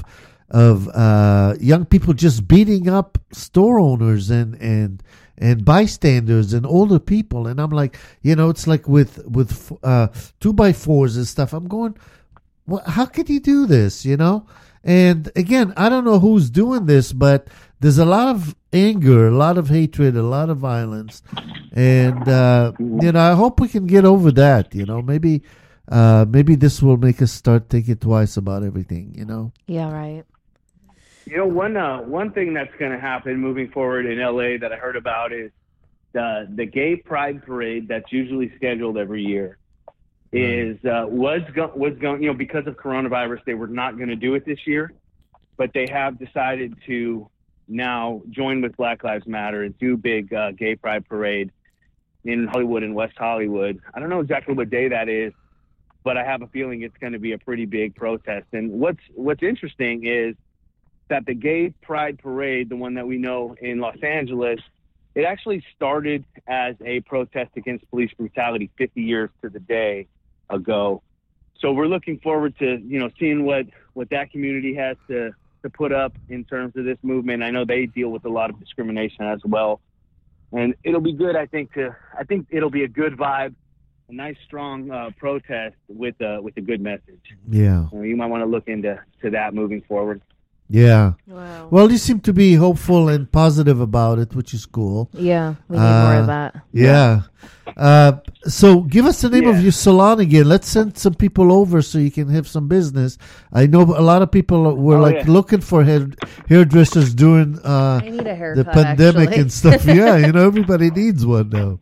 of uh, young people just beating up store owners and and and bystanders and older people. And I'm like, you know, it's like with with uh, two by fours and stuff. I'm going, well, how could you do this? You know. And again, I don't know who's doing this, but there's a lot of anger, a lot of hatred, a lot of violence. And, uh, you know, I hope we can get over that. You know, maybe uh, maybe this will make us start thinking twice about everything, you know? Yeah, right. You know, one uh, one thing that's going to happen moving forward in L A that I heard about is the the Gay Pride Parade that's usually scheduled every year. Is uh, was go- was going, you know, because of coronavirus, they were not going to do it this year, but they have decided to now join with Black Lives Matter and do big uh, Gay Pride Parade in Hollywood and West Hollywood. I don't know exactly what day that is, but I have a feeling it's going to be a pretty big protest. And what's what's interesting is that the Gay Pride Parade, the one that we know in Los Angeles, it actually started as a protest against police brutality fifty years to the day ago. So we're looking forward to, you know, seeing what, what that community has to, to put up in terms of this movement. I know they deal with a lot of discrimination as well. And it'll be good, I think, to I think it'll be a good vibe, a nice, strong uh, protest with a, with a good message. Yeah. So you might want to look into to that moving forward. Yeah. Wow. Well, you seem to be hopeful and positive about it, which is cool. Yeah, we need Uh, more of that. Yeah. Uh, so give us the name Yeah. of your salon again. Let's send some people over so you can have some business. I know a lot of people were Oh, like yeah. looking for hair, hairdressers during uh, I need a the haircut. pandemic actually. and stuff. Yeah, you know, everybody needs one now.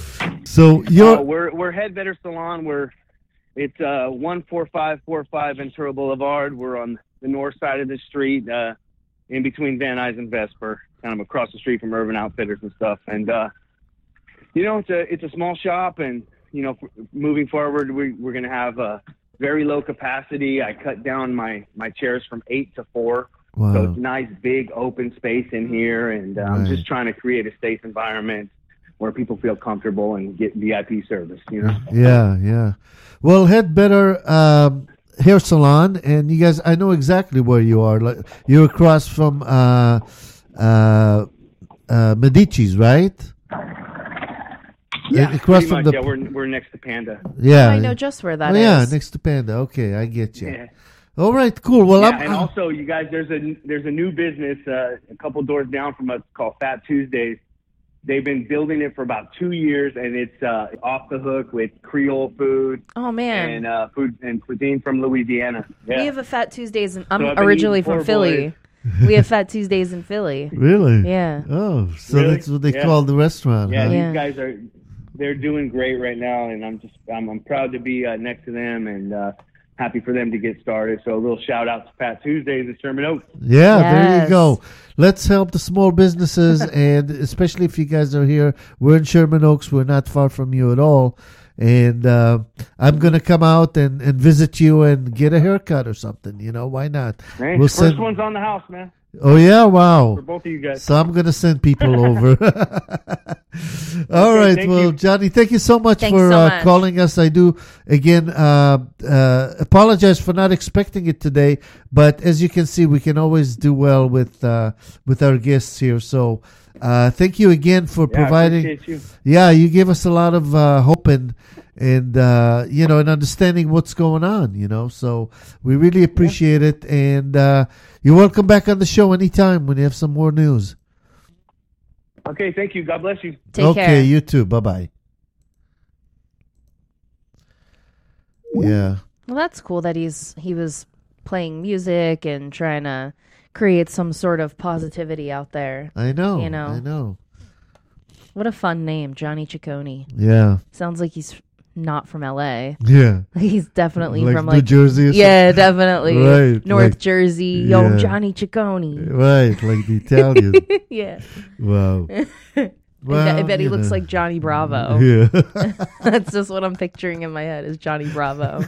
So Uh, you're, we're we're Head Better Salon. We're it's uh, one four five four five Ventura Boulevard. We're on the north side of the street, uh, in between Van Nuys and Vesper, kind of across the street from Urban Outfitters and stuff. And uh, you know, it's a it's a small shop, and you know, f- moving forward, we, we're going to have a very low capacity. I cut down my my chairs from eight to four. So wow. it's nice, big, open space in here, and uh, I'm Right. just trying to create a safe environment where people feel comfortable and get V I P service, you know? Yeah, yeah. Well, Head Better um, Hair Salon, and you guys, I know exactly where you are. Like, you're across from uh, uh, uh, Medici's, right? Yeah, across pretty from much. the Yeah, we're, we're next to Panda. yeah. I know just where that oh, is. yeah, next to Panda. Okay, I get you. Yeah. All right, cool. Well, Yeah, I'm and also, you guys, there's a there's a new business uh, a couple doors down from us called Fat Tuesdays. They've been building it for about two years, and it's uh, off the hook with Creole food Oh man, and uh, food and cuisine from Louisiana. Yeah. we have a Fat Tuesdays. In, I'm So I've been originally eating from poor Philly. we have Fat Tuesdays in Philly. really. Yeah. Oh, so Really? that's what they Yeah. call the restaurant. Yeah, huh? Yeah. these guys are they're doing great right now, and I'm just I'm, I'm proud to be uh, next to them and uh, happy for them to get started. So a little shout out to Fat Tuesdays in Sherman Oaks. Yeah, there you Yes. go. Let's help the small businesses, and especially if you guys are here. We're in Sherman Oaks. We're not far from you at all. And uh, I'm going to come out and, and visit you and get a haircut or something. You know, why not? Hey, We'll first send- one's on the house, man, Oh, yeah, wow. for both of you guys. So I'm going to send people over. All Okay, right. thank Well, you. Johnny, thank you so much Thanks for so uh, much. calling us. I do, again, uh, uh, apologize for not expecting it today. But as you can see, we can always do well with uh, with our guests here. So uh, thank you again for Yeah, I providing. appreciate you. Yeah, you gave us a lot of uh, hope and, and uh, you know, and understanding what's going on, you know. So we really appreciate it. And uh, you're welcome back on the show anytime when you have some more news. Okay, thank you. God bless you. Take okay, care. you too. Bye-bye. Yeah. Well, that's cool that he's he was playing music and trying to create some sort of positivity out there. I know. You know. I know. What a fun name, Johnny Ciccone. Yeah. Sounds like he's not from L A. Yeah. He's definitely Like from New like Jersey or yeah, definitely Right, North like- Jersey. Yo, yeah. Johnny Ciccone. something. Right, like the Italian. Yeah, Wow. I bet- I bet he you looks know. like Johnny Bravo. Yeah. That's just what I'm picturing in my head is Johnny Bravo.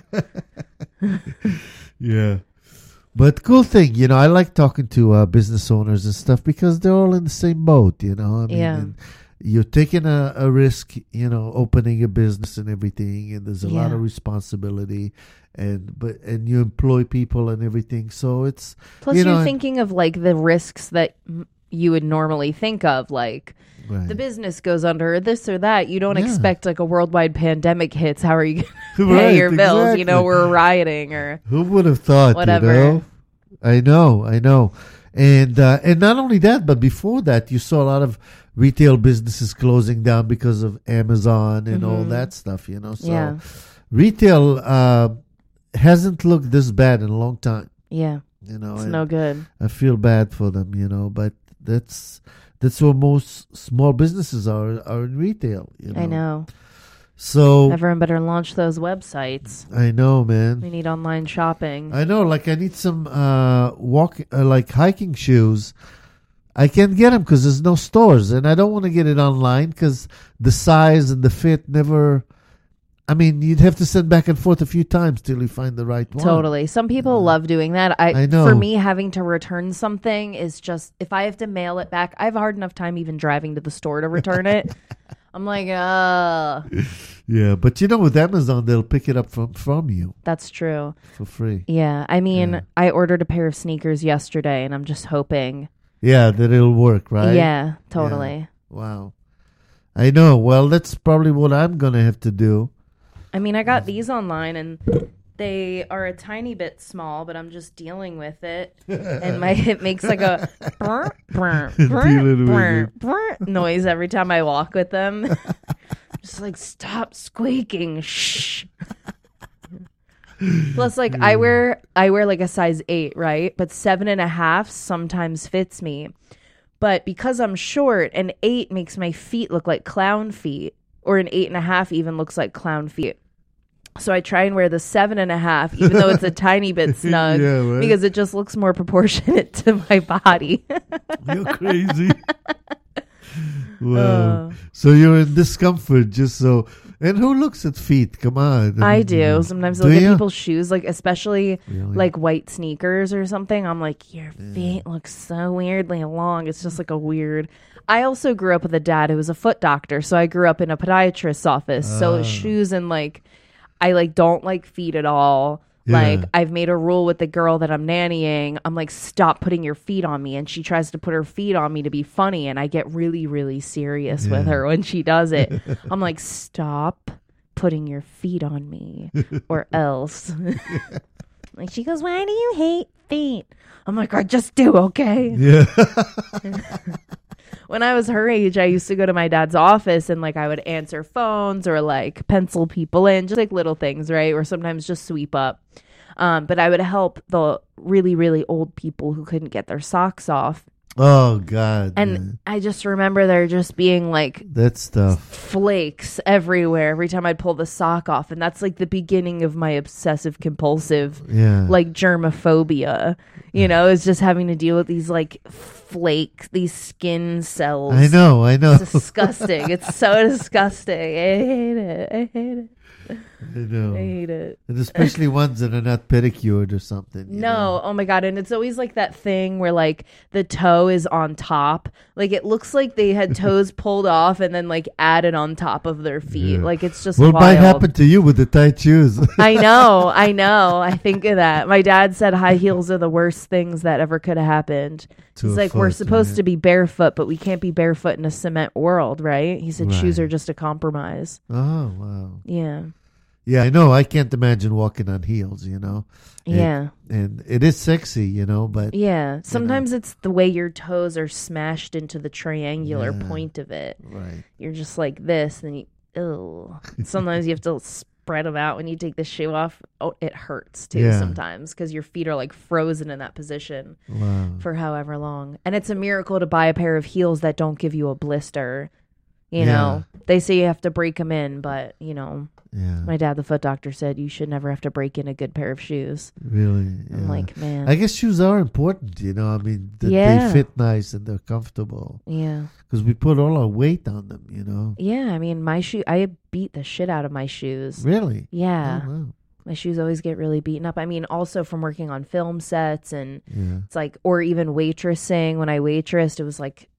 Yeah. But cool thing, you know, I like talking to uh, business owners and stuff because they're all in the same boat, you know. I mean, Yeah. and, you're taking a, a risk, you know, opening a business and everything, and there's a lot Yeah. of responsibility, and but and you employ people and everything. So it's Plus, you you're know, and- thinking of like the risks that m- you would normally think of, like right. the business goes under or this or that. You don't Yeah. expect like a worldwide pandemic hits. How are you going to pay Right, your bills? You know, exactly. we're rioting or Who would have thought? Whatever. You know? I know, I know, and uh, and not only that, but before that, you saw a lot of retail businesses closing down because of Amazon and all Mhm. that stuff. You know, so Yeah. retail uh, hasn't looked this bad in a long time. yeah, You know, it's and no good. I feel bad for them. You know, but that's that's where most small businesses are are in retail. You know? I know. So Everyone better launch those websites. I know, man. We need online shopping. I know, like I need some uh, walk, uh, like hiking shoes. I can't get them because there's no stores, and I don't want to get it online because the size and the fit never. I mean, you'd have to send back and forth a few times till you find the right one. Totally. Some people love doing that. I, I know. For me, having to return something is just, if I have to mail it back, I have a hard enough time even driving to the store to return it. I'm like, uh, Yeah, but you know, with Amazon, they'll pick it up from from you that's true. for free. Yeah. I mean, Yeah. I ordered a pair of sneakers yesterday and I'm just hoping. Yeah, that it'll work, right? Yeah, totally. Wow. I know. Well, that's probably what I'm gonna have to do. I mean, I got these online and they are a tiny bit small, but I'm just dealing with it. And my it makes like a brr, brr, brr, Dealing with brr, it. brr noise every time I walk with them. Just like, stop squeaking. Shh. Plus, like I wear I wear like a size eight, right? But seven and a half sometimes fits me. But because I'm short, an eight makes my feet look like clown feet, or an eight and a half even looks like clown feet. So I try and wear the seven and a half, even though it's a tiny bit snug, Yeah, right. because it just looks more proportionate to my body. You're crazy. Wow. Uh. So you're in discomfort just so. And who looks at feet? Come on. I do. Sometimes Do I'll get ya? people's shoes, like especially Really? like white sneakers or something. I'm like, your feet look so weirdly long. It's just like a weird. I also grew up with a dad who was a foot doctor, so I grew up in a podiatrist's office. So Ah. shoes and like, I like don't like feet at all. Yeah. Like I've made a rule with the girl that I'm nannying. I'm like, stop putting your feet on me, and she tries to put her feet on me to be funny, and I get really, really serious with Yeah. her when she does it. I'm like, stop putting your feet on me or else. Like she goes, why do you hate feet? I'm like, I just do, okay? Yeah. When I was her age, I used to go to my dad's office and like I would answer phones or like pencil people in, just like little things, right? Or sometimes just sweep up. Um, but I would help the really, really old people who couldn't get their socks off. Oh God. And man. I just remember there just being like That stuff. flakes everywhere every time I'd pull the sock off. And that's like the beginning of my obsessive compulsive, Yeah. like germophobia. You know, is just having to deal with these like flakes, these skin cells. I know. I know. It's disgusting. It's so disgusting. I hate it. I hate it. I know. I hate it. And especially ones that are not pedicured or something. you No, know. oh my God. And it's always like that thing where like the toe is on top. Like it looks like they had toes pulled off and then like added on top of their feet. Yeah. Like it's just What wild. might happen to you with the tight shoes? I know, I know. I think of that. My dad said high heels are the worst things that ever could have happened. To He's a like, we're foot, supposed yeah. to be barefoot, but we can't be barefoot in a cement world, right? He said shoes Right. are just a compromise. Oh wow. Yeah. Yeah, I know. I can't imagine walking on heels. You know. It- Yeah. and it is sexy, you know, but Yeah. Sometimes it's the way your toes are smashed into the triangular Yeah. point of it. right. You're just like this, and you, ew. Sometimes you have to spread them out when you take the shoe off. Oh, it hurts too Yeah. sometimes because your feet are like frozen in that position Wow. for however long. And it's a miracle to buy a pair of heels that don't give you a blister. You Yeah. know, they say you have to break them in, but you know, Yeah. my dad, the foot doctor, said you should never have to break in a good pair of shoes. Really. I'm yeah. like, man, I guess shoes are important, you know. I mean, that Yeah. they fit nice and they're comfortable yeah. because we put all our weight on them, you know. Yeah, I mean, my shoe, I beat the shit out of my shoes. Really? Yeah. Oh, wow. My shoes always get really beaten up. I mean, also from working on film sets and Yeah. it's like, or even waitressing. When I waitressed, it was like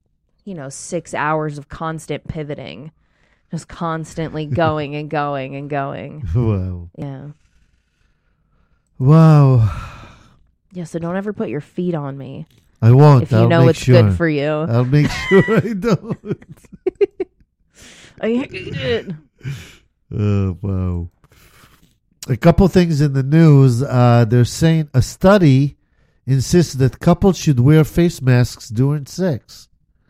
you know, six hours of constant pivoting, just constantly going and going and going. Wow. Yeah. Wow. Yeah. So don't ever put your feet on me I won't. if you I'll know make it's sure. good for you. I'll make sure I don't. I hate it. Oh, wow. A couple things in the news. Uh, they're saying a study insists that couples should wear face masks during sex.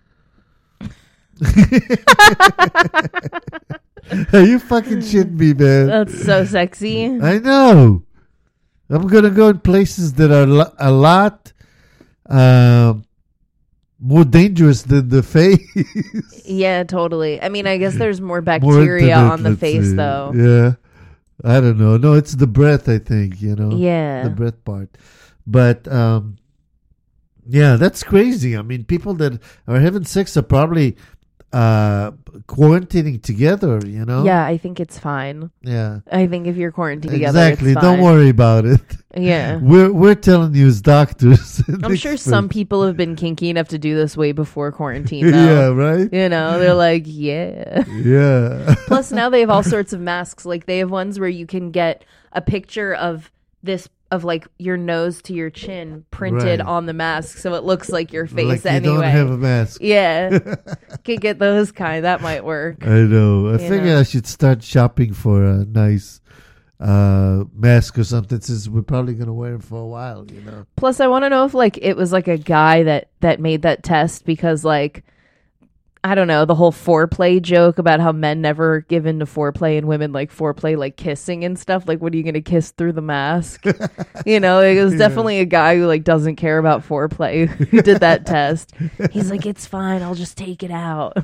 Are you fucking shitting me, man? That's so sexy. I know. I'm going to go in places that are lo- a lot uh, more dangerous than the face. Yeah, totally. I mean, I guess there's more More bacteria intimate, on the let's face, say. though. Yeah. I don't know. No, it's the breath, I think, you know. Yeah. The breath part. But, um, yeah, that's crazy. I mean, people that are having sex are probably uh, quarantining together, you know? Yeah, I think it's fine. Yeah. I think if you're quarantined together, Exactly. it's Don't fine. worry about it. Yeah. We're we're telling you as doctors. and I'm sure experts. some people have been kinky enough to do this way before quarantine, though. Yeah, right? You know, they're like, yeah. Yeah. Plus, now they have all sorts of masks. Like, they have ones where you can get a picture of this, of like your nose to your chin printed Right. on the mask, so it looks like your face like you anyway. don't have a mask. Yeah. Could get those kind. That might work. I know. I You figure know. I should start shopping for a nice uh, mask or something, since we're probably going to wear it for a while, you know. Plus, I want to know if like it was like a guy that that made that test, because like I don't know, the whole foreplay joke about how men never give into foreplay and women like foreplay, like kissing and stuff. Like, what are you going to kiss through the mask? You know, it was Yeah. definitely a guy who like doesn't care about foreplay who did that test. He's like, it's fine, I'll just take it out.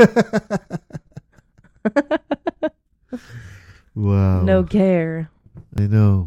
Wow. No care. I know.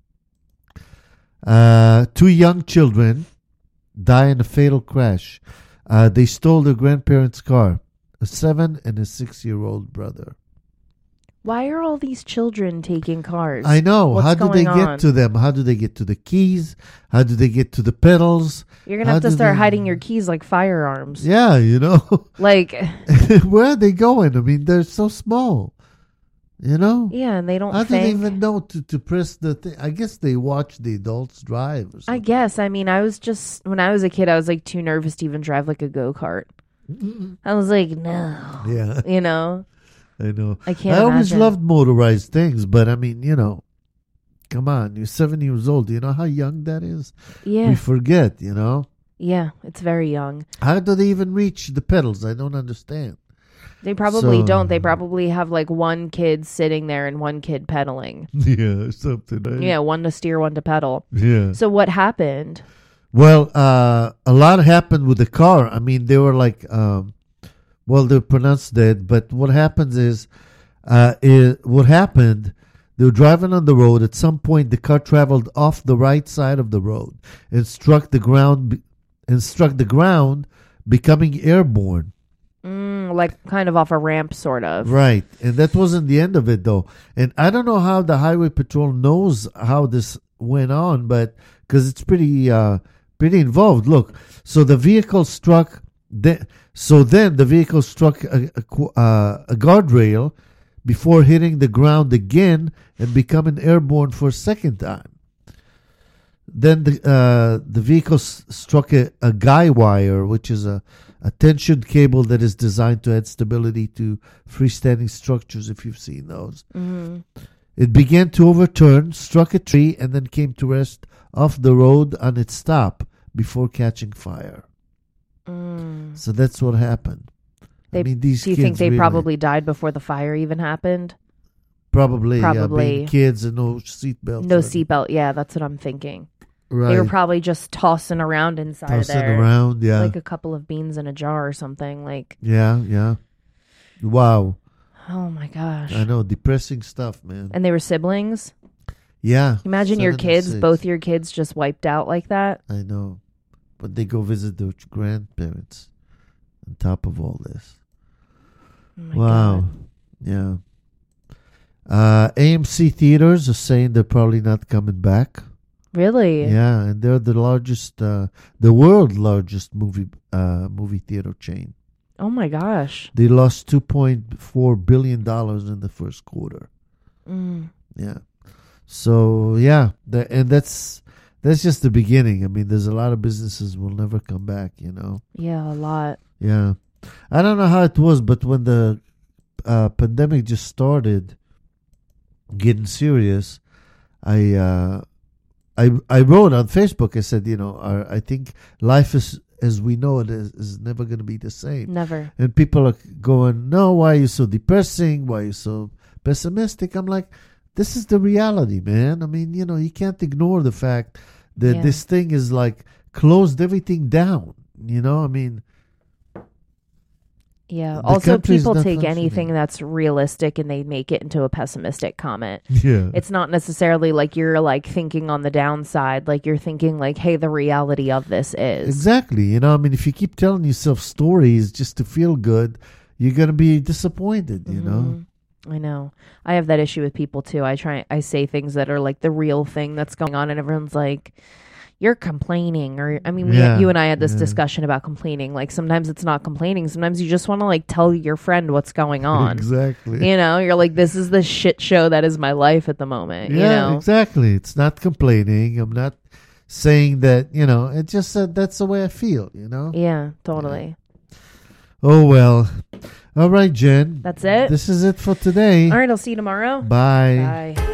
Uh, two young children die in a fatal crash. Uh, they stole their grandparents' car, a seven and a six-year-old brother. Why are all these children taking cars? I know. What's How do they going get on? to them? How do they get to the keys? How do they get to the pedals? You're gonna How have to do start they- hiding your keys like firearms. Yeah, you know. Like, Where are they going? I mean, they're so small. You know? yeah, and they don't How do they think. even know to, to press the thing? I guess they watch the adults drive or I something. guess. I mean, I was just when I was a kid, I was like too nervous to even drive like a go kart. I was like, no, Yeah, you know, I know. I can't. I always imagine. loved motorized things, but I mean, you know, come on, you're seven years old. Do you know how young that is? Yeah, We forget, you know. yeah, it's very young. How do they even reach the pedals? I don't understand. They probably So- don't. They probably have like one kid sitting there and one kid pedaling. Yeah, something. Right? Yeah, one to steer, one to pedal. Yeah. So what happened? Well, uh, a lot happened with the car. I mean, they were like, um, well, they're pronounced dead. But what happens is, uh, it, what happened, they were driving on the road. At some point, the car traveled off the right side of the road and struck the ground, be- and struck the ground, becoming airborne. Mm, like kind of off a ramp, sort of. Right. And that wasn't the end of it, though. And I don't know how the Highway Patrol knows how this went on, but because it's pretty, uh, pretty involved. Look, so the vehicle struck, the, so then the vehicle struck a, a, qu- uh, a guardrail before hitting the ground again and becoming airborne for a second time. Then the uh, the vehicle s- struck a, a guy wire, which is a, a tension cable that is designed to add stability to freestanding structures, if you've seen those. Mm-hmm. It began to overturn, struck a tree, and then came to rest off the road on its stop before catching fire. Mm. So that's what happened. They, I mean, these do you kids think they really- probably died before the fire even happened? Probably, yeah, Probably. being kids and no seatbelts. No on. seatbelt. Yeah, that's what I'm thinking. Right. They were probably just tossing around inside of Tossing there, around, yeah. like a couple of beans in a jar or something. Like, yeah, yeah. Wow. oh my gosh! I know, depressing stuff, man. And they were siblings. Yeah. Imagine your seven and kids, six. both your kids, just wiped out like that. I know. But they go visit their grandparents on top of all this. Oh my Wow. God. Yeah. Uh, A M C theaters are saying they're probably not coming back. Really? Yeah, and they're the largest, uh, the world largest movie uh, movie theater chain. Oh my gosh. They lost two point four billion dollars in the first quarter. Mm. Yeah. So yeah, the, and that's that's just the beginning. I mean, there's a lot of businesses will never come back. You know. Yeah, a lot. Yeah, I don't know how it was, but when the uh, pandemic just started getting serious, I uh, I I wrote on Facebook. I said, you know, our, I think life is as we know it is, is never going to be the same. Never. And people are going, no, why are you so depressing? Why are you so pessimistic? I'm like, this is the reality, man. I mean, you know, you can't ignore the fact that Yeah. this thing is like closed everything down. You know, I mean, Yeah. The Also, country's people not take functioning. anything that's realistic and they make it into a pessimistic comment. yeah. It's not necessarily like you're like thinking on the downside. Like you're thinking like, hey, the reality of this is. Exactly. You know, I mean, if you keep telling yourself stories just to feel good, you're going to be disappointed, you know? I know. I have that issue with people too. I try, I say things that are like the real thing that's going on, and everyone's like, you're complaining. Or, I mean, we, Yeah, you and I had this yeah. discussion about complaining. Like sometimes it's not complaining. Sometimes you just want to like tell your friend what's going on. Exactly. You know, you're like, this is the shit show that is my life at the moment. Yeah, you know? exactly. It's not complaining. I'm not saying that, you know, it's just that that's the way I feel, you know? Yeah, totally. Oh, well. All right, Jen. That's it. This is it for today. All right, I'll see you tomorrow. Bye. Bye.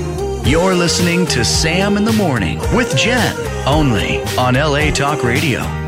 You're listening to Sam in the Morning with Jen, only on L A Talk Radio.